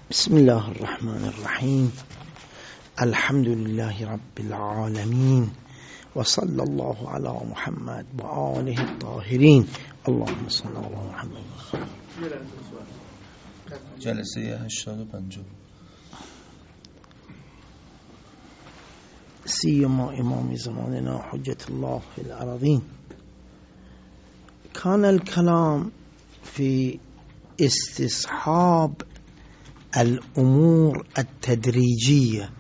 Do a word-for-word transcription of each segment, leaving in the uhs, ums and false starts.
بسم الله الرحمن الرحيم. الحمد لله رب العالمين، وصلى الله على محمد وآله الطاهرين. اللهم صل على محمد. جلسه هشتاد و پنج سيما إمام زماننا حجة الله في الأراضين. كان الكلام في استصحاب الأمور التدريجية،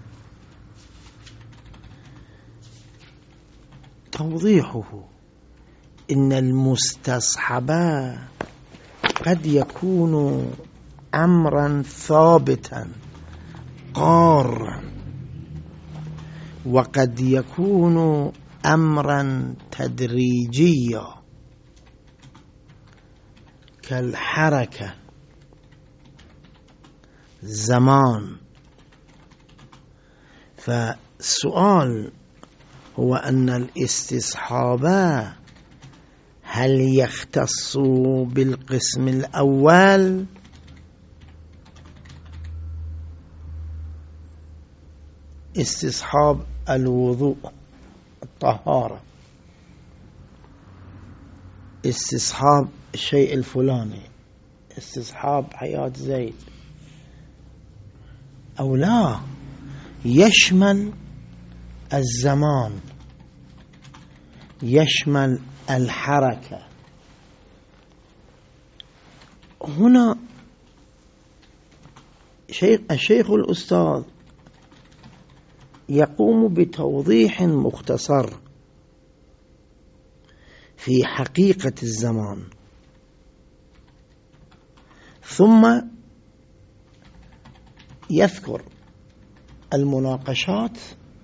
توضيحه إن المستصحب قد يكون أمرا ثابتا قارا، وقد يكون أمرا تدريجيا كالحركة زمان. فالسؤال هو أن الاستصحاب هل يختص بالقسم الأول استصحاب الوضوء الطهارة، استصحاب الشيء الفلاني، استصحاب حياة زيد، أو لا يشمل الزمان، يشمل الحركة؟ هنا شيخ الشيخ الأستاذ يقوم بتوضيح مختصر في حقيقة الزمان، ثم يذكر المناقشات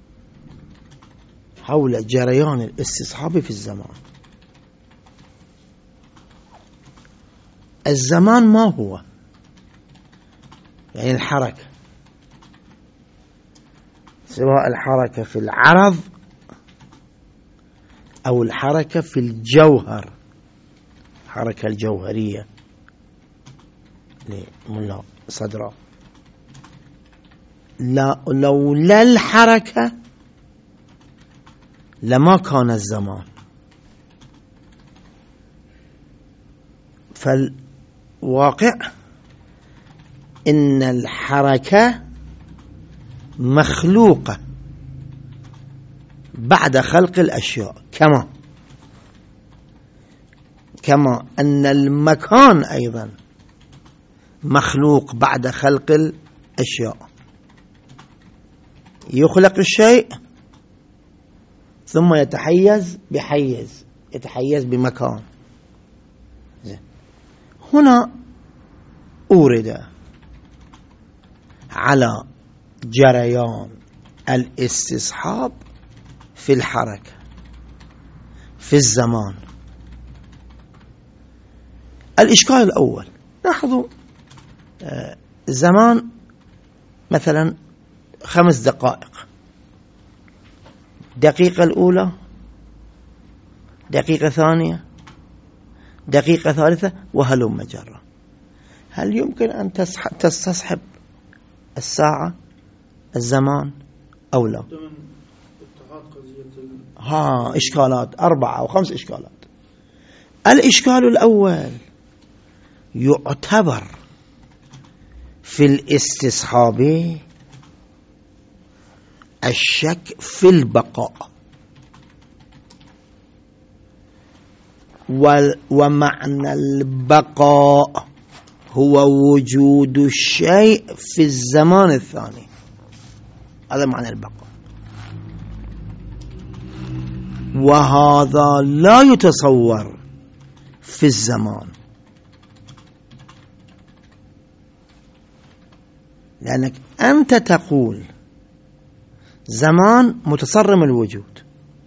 حول جريان الاستصحاب في الزمان. الزمان ما هو؟ يعني الحركة، سواء الحركة في العرض أو الحركة في الجوهر، الحركة الجوهرية لملا صدره. لا لولا الحركة لما كان الزمان. فالواقع إن الحركة مخلوقة بعد خلق الأشياء، كما كما أن المكان أيضا مخلوق بعد خلق الأشياء. يخلق الشيء ثم يتحيز بحيز، يتحيز بمكان. هنا أورد على جريان الاستصحاب في الحركة في الزمان. الإشكال الأول، لاحظوا زمان مثلا خمس دقائق، دقيقة الأولى، دقيقة ثانية، دقيقة ثالثة، وهلم جرا. هل يمكن أن تستصحب الساعة الزمان أو لا؟ ها إشكالات أربعة أو خمس إشكالات. الإشكال الأول، يعتبر في الاستصحاب الشك في البقاء، ومعنى البقاء هو وجود الشيء في الزمان الثاني. هذا معنى البقاء، وهذا لا يتصور في الزمان، لأنك أنت تقول زمان متصرم الوجود،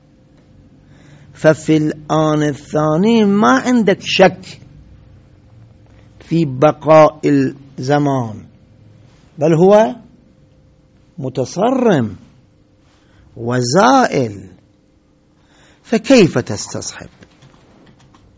ففي الآن الثاني ما عندك شك في بقاء الزمان، بل هو متصرم وزائل. فكيف تستصحب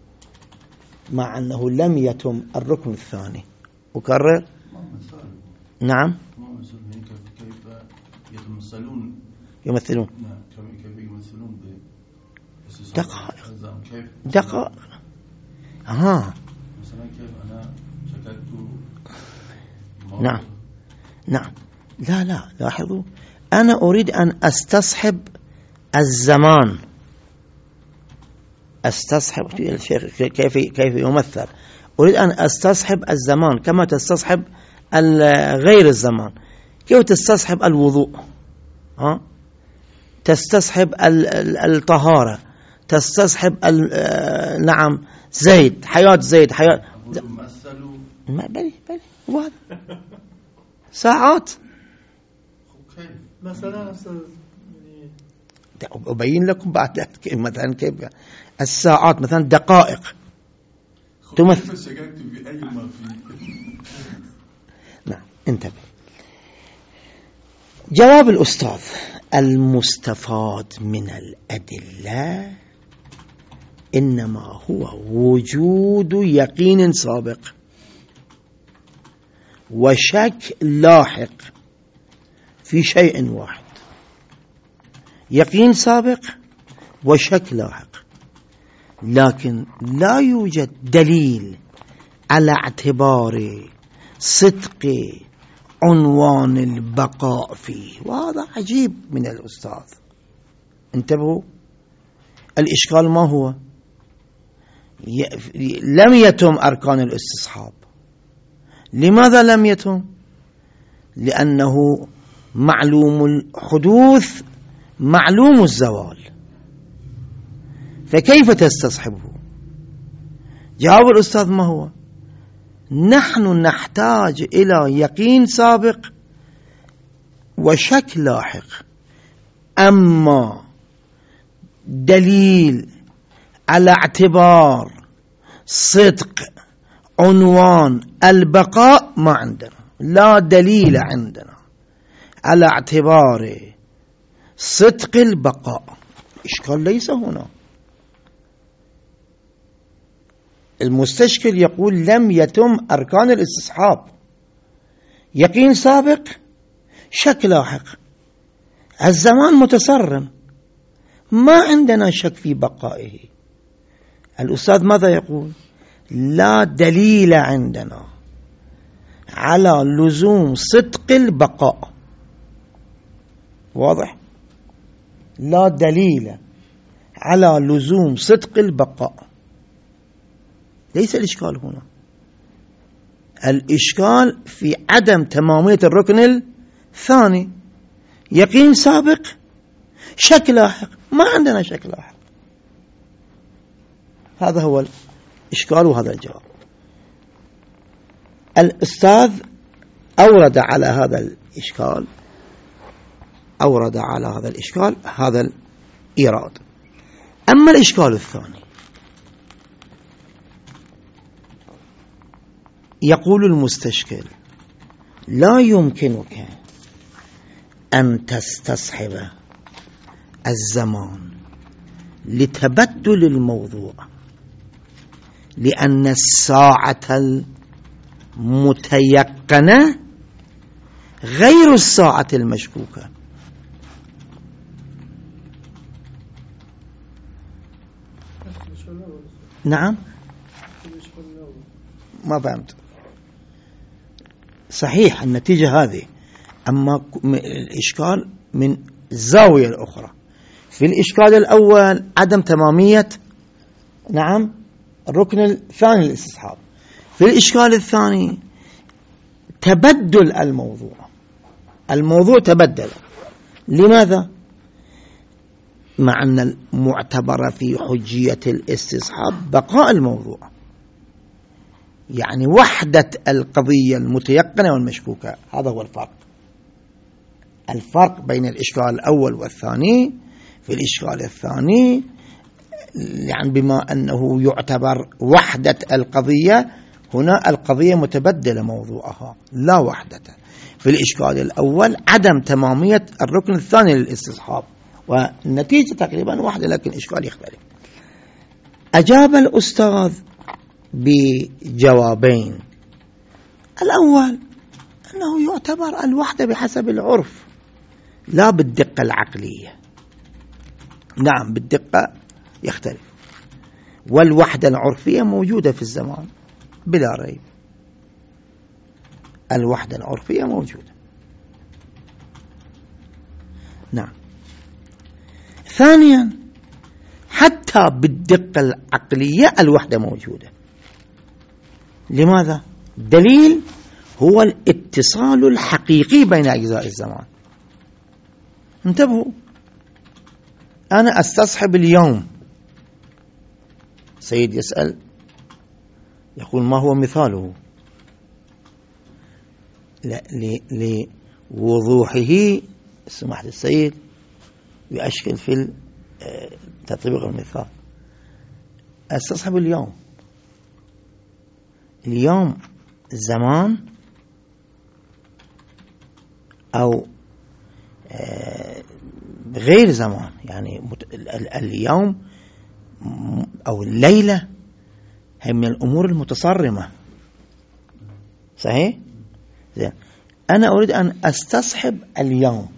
مع أنه لم يتم الركن الثاني؟ أكرر، نعم كيف يتمثلون يمثلون نعم كيف يمثلون دقائق كيف دقائق ها مثلا كيف أنا شكلت نعم نعم لا لا لاحظوا أنا أريد أن أستصحب الزمان أستصحب كيف كيف يمثل أريد أن أستصحب الزمان كما تستصحب غير الزمان كيف تستصحب الوضوء ها تستصحب الطهارة تستصحب نعم زيد حياة زيد حياة ما بلي بلي واحد ساعات مثلا أبين لكم بعد مثلا كيف الساعات مثلا دقائق تمثل نعم انتبه جواب الأستاذ المستفاد من الأدلة إنما هو وجود يقين سابق وشك لاحق في شيء واحد يقين سابق وشك لاحق لكن لا يوجد دليل على اعتبار صدق عنوان البقاء فيه وهذا عجيب من الأستاذ انتبهوا الإشكال ما هو لم يتم أركان الاستصحاب لماذا لم يتم لأنه معلوم الحدوث معلوم الزوال فكيف تستصحبه جواب الأستاذ ما هو نحن نحتاج إلى يقين سابق وشك لاحق أما دليل على اعتبار صدق عنوان البقاء ما عندنا لا دليل عندنا على اعتبار صدق البقاء إشكال ليس هنا المستشكل يقول لم يتم أركان الاستصحاب يقين سابق شك لاحق الزمان متصرم ما عندنا شك في بقائه الأستاذ ماذا يقول لا دليل عندنا على لزوم صدق البقاء واضح لا دليل على لزوم صدق البقاء ليس الإشكال هنا الإشكال في عدم تمامية الركن الثاني يقين سابق شك لاحق ما عندنا شك لاحق هذا هو الإشكال وهذا الجواب الأستاذ أورد على هذا الإشكال أورد على هذا الإشكال هذا الإيراد أما الإشكال الثاني يقول المستشكل لا يمكنك أن تستصحب الزمان لتبدل الموضوع لأن الساعة المتيقنة غير الساعة المشكوكة نعم ما فهمت صحيح النتيجة هذه أما الإشكال من الزاوية الأخرى في الإشكال الأول عدم تمامية نعم الركن الثاني للاستصحاب في الإشكال الثاني تبدل الموضوع الموضوع تبدل لماذا مع أن المعتبر في حجية الاستصحاب بقاء الموضوع يعني وحدة القضية المتيقنة والمشكوكة هذا هو الفرق الفرق بين الإشكال الأول والثاني في الإشكال الثاني يعني بما أنه يعتبر وحدة القضية هنا القضية متبدلة موضوعها لا وحدة في الإشكال الأول عدم تمامية الركن الثاني للاستصحاب والنتيجة تقريبا واحدة لكن إشكال يختلف أجاب الأستاذ بجوابين الأول أنه يعتبر الوحدة بحسب العرف لا بالدقة العقلية. نعم بالدقة يختلف، والوحدة العرفية موجودة في الزمان بلا ريب، الوحدة العرفية موجودة. نعم. ثانيا حتى بالدقة العقلية الوحدة موجودة. لماذا؟ دليل هو الاتصال الحقيقي بين أجزاء الزمان. انتبهوا، أنا أستصحب اليوم، سيد يسأل يقول ما هو مثاله؟ لا لوضوحه سمحت السيد يؤشكل في تطبيق المثال. استصحب اليوم، اليوم زمان أو غير زمان، يعني اليوم أو الليلة هي من الأمور المتصرمة، صحيح؟ زين. أنا أريد أن أستصحب اليوم،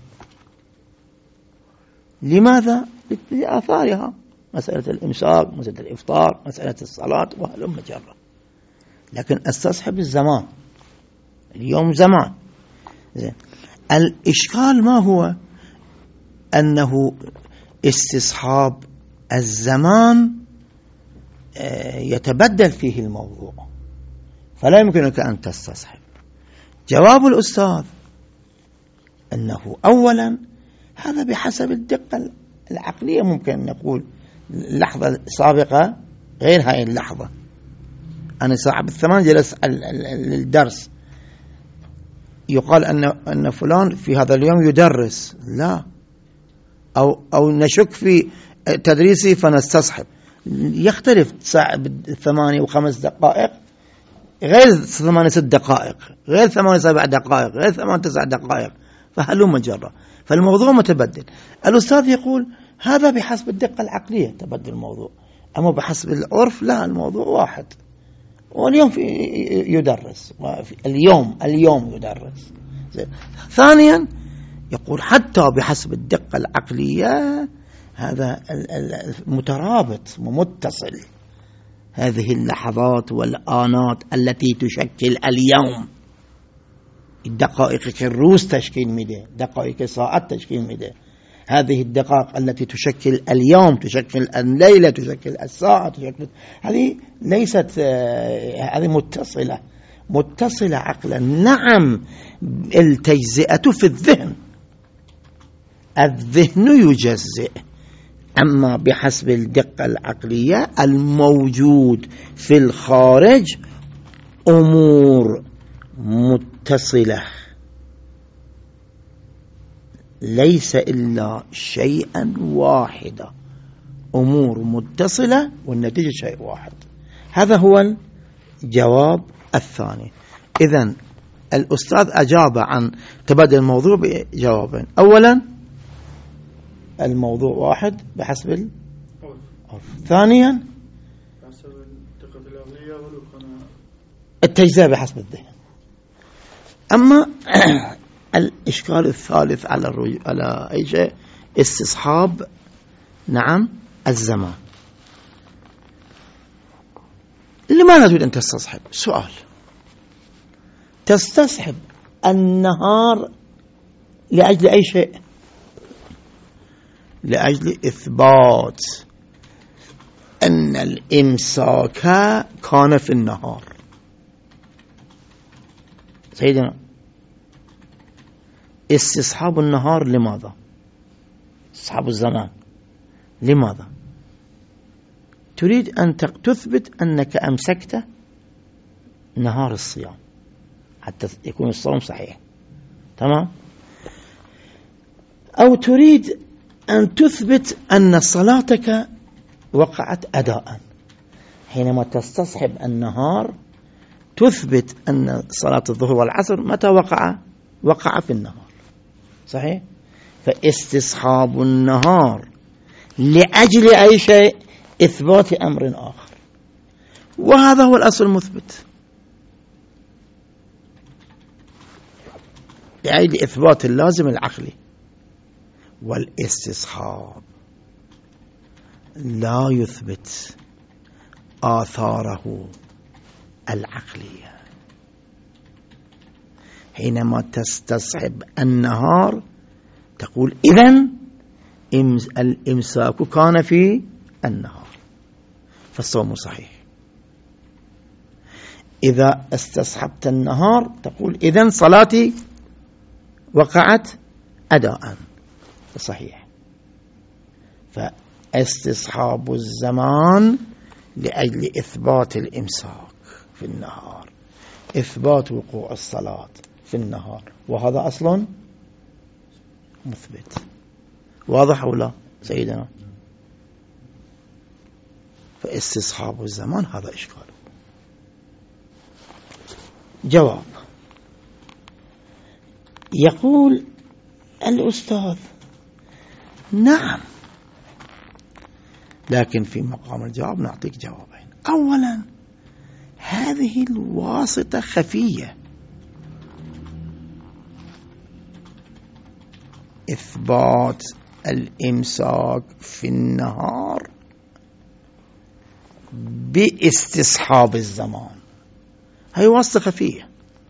لماذا؟ لآثارها، مسألة الإمساك، مسألة الإفطار، مسألة الصلاة وهلم جرة. لكن أستصحب الزمان، اليوم زمان. زين. الإشكال ما هو؟ أنه استصحاب الزمان يتبدل فيه الموضوع، فلا يمكنك أن تستصحب. جواب الأستاذ أنه أولا هذا بحسب الدقة العقلية، ممكن أن نقول اللحظة السابقة غير هاي اللحظة. أنا صاحب الثمان جلس للدرس، يقال أن أن فلان في هذا اليوم يدرس، لا، أو أو نشك في تدريسي فنستصحب. يختلف ساعة ثمانية وخمس دقائق غير ثمانية ست دقائق غير ثمانية سبع دقائق غير ثمانية تسع دقائق، فهلم جرة. فالموضوع متبدل. الأستاذ يقول هذا بحسب الدقة العقلية تبدل الموضوع، أما بحسب العرف لا، الموضوع واحد. واليوم في يدرس، اليوم اليوم يدرس. زين. ثانيا يقول حتى بحسب الدقة العقلية هذا مترابط ومتصل، هذه اللحظات والآنات التي تشكل اليوم، الدقائق كالروس تشكيل مدى، دقائق ساعات تشكيل مدى، هذه الدقائق التي تشكل اليوم، تشكل الليلة، تشكل الساعة، تشكل، هذه ليست، هذه متصلة متصلة عقلا. نعم التجزئة في الذهن، الذهن يجزئ، أما بحسب الدقة العقلية الموجود في الخارج أمور متصلة، ليس إلا شيئا واحدا، أمور متصلة والنتيجة شيء واحد. هذا هو الجواب الثاني. إذن الأستاذ أجاب عن تبادل الموضوع بجوابين. أولا الموضوع واحد بحسب العرف، ثانيا بحسب الدقة العقلية والقناعة، التجزئة بحسب الذهن. أما الإشكال الثالث على الرجوع على أي شيء، استصحاب نعم الزمان. لماذا تريد أن تستصحب؟ سؤال. تستصحب النهار لأجل أي شيء؟ لأجل إثبات أن الإمساك كان في النهار. سيدنا استصحاب النهار لماذا؟ استصحاب الزمان لماذا؟ تريد أن تثبت أنك أمسكت نهار الصيام حتى يكون الصوم صحيح، تمام؟ أو تريد أن تثبت أن صلاتك وقعت أداء. حينما تستصحب النهار تثبت أن صلاة الظهر والعصر متى وقع؟ وقع في النهار، صحيح؟ فاستصحاب النهار لأجل أي شيء إثبات أمر آخر، وهذا هو الأصل المثبت. يعني لإثبات اللازم العقلي. والاستصحاب لا يثبت آثاره العقلية. حينما تستصحب النهار تقول إذن الإمساك كان في النهار فالصوم صحيح. إذا استصحبت النهار تقول إذن صلاتي وقعت أداء صحيح. فاستصحاب الزمان لأجل إثبات الإمساك في النهار، إثبات وقوع الصلاة في النهار، وهذا أصلا مثبت. واضح أو لا سيدنا؟ فاستصحاب الزمان هذا إشكال. جواب: يقول الأستاذ نعم، لكن في مقام الجواب نعطيك جوابين. أولا، هذه الواسطة خفية، إثبات الإمساك في النهار باستصحاب الزمان، هي واسطة خفية،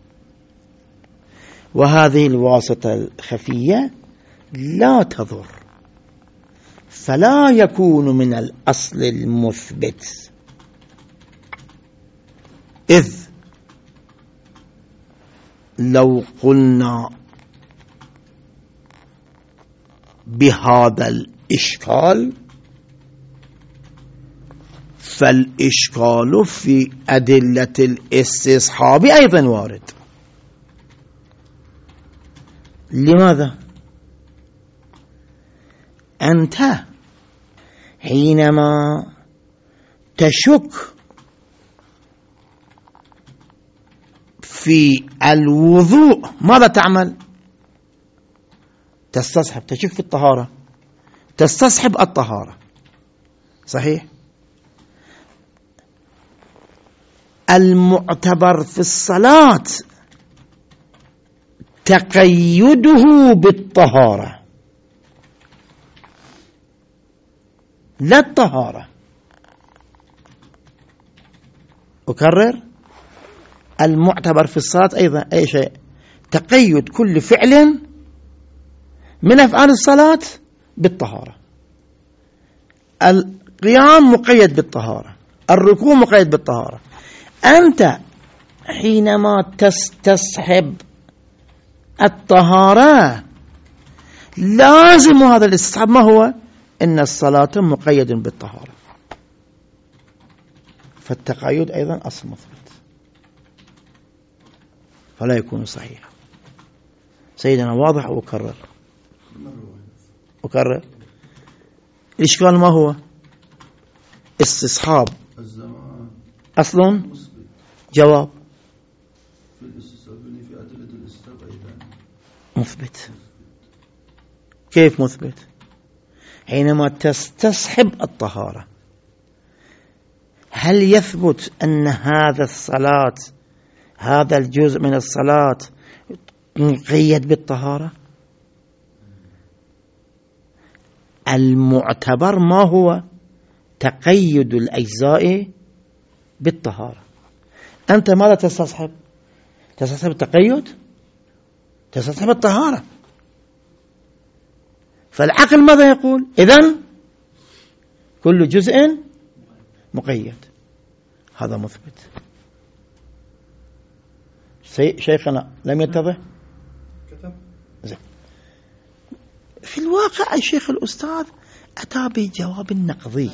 وهذه الواسطة الخفية لا تضر، فلا يكون من الأصل المثبت. إذ لو قلنا بهذا الإشكال فالإشكال في أدلة الاستصحاب أيضا وارد. لماذا؟ أنت حينما تشك في الوضوء ماذا تعمل؟ تستصحب. تشك في الطهارة تستصحب الطهارة، صحيح؟ المعتبر في الصلاة تقيده بالطهارة لا الطهارة. أكرر: المعتبر في الصلاة أيضا أي شيء تقيد كل فعل من أفعال الصلاة بالطهارة. القيام مقيد بالطهارة، الركوع مقيد بالطهارة. أنت حينما تستصحب الطهارة لازم هذا الاستصحاب ما هو؟ إن الصلاة مقيد بالطهارة، فالتقيد أيضا أصل مثبت فلا يكون صحيحا. سيدنا واضح أو أكرر؟ أكرر. الإشكال ما هو؟ استصحاب الزمان أصل. جواب: في الاستصحاب في أدلة الاستصحاب أيضا مثبت. كيف مثبت؟ حينما تستصحب الطهارة هل يثبت أن هذا الصلاة هذا الجزء من الصلاة مقيد بالطهارة؟ المعتبر ما هو؟ تقيد الأجزاء بالطهارة. أنت ماذا تستصحب؟ تستصحب التقيد؟ تستصحب الطهارة. فالعقل ماذا يقول؟ إذن كل جزء مقيد. هذا مثبت. شيخنا لم يتضح؟ زين. في الواقع الشيخ الأستاذ أتى بجواب نقضي،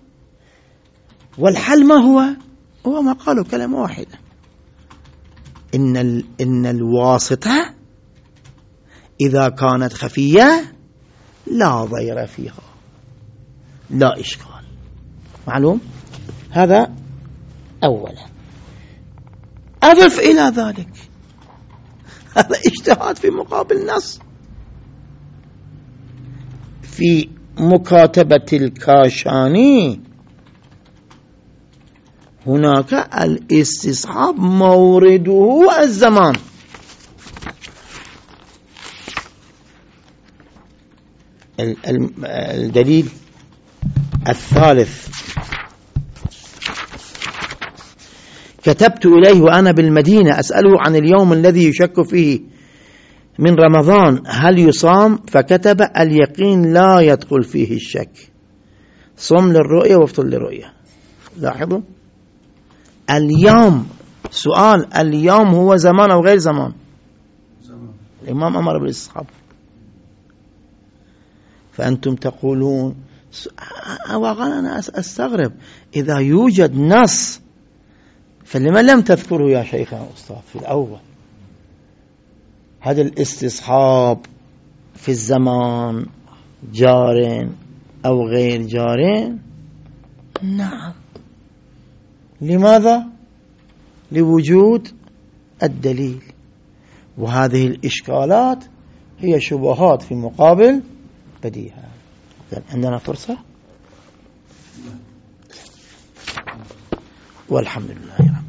والحل ما هو؟ هو ما قالوا كلمة واحدة: إن, إن الواسطة إذا كانت خفية لا ضير فيها، لا إشكال. معلوم؟ هذا أولا. أضف إلى ذلك هذا اجتهاد في مقابل نص. في مكاتبة الكاشاني هناك الاستصحاب مورده الزمان، الدليل الثالث: كتبت إليه وأنا بالمدينة أسأله عن اليوم الذي يشك فيه من رمضان هل يصام، فكتب: اليقين لا يدخل فيه الشك، صم للرؤية وافطر للرؤية. لاحظوا اليوم، سؤال: اليوم هو زمان أو غير زمان؟ زمان. الإمام أمر بالاستصحاب، فأنتم تقولون واقعا أنا أستغرب إذا يوجد نص فلما لم تذكره يا شيخنا أستاذ في الأول؟ هذا الاستصحاب في الزمان جار أو غير جار؟ نعم. لماذا؟ لوجود الدليل، وهذه الإشكالات هي شبهات في مقابل بديهة. عندنا فرصة، والحمد لله.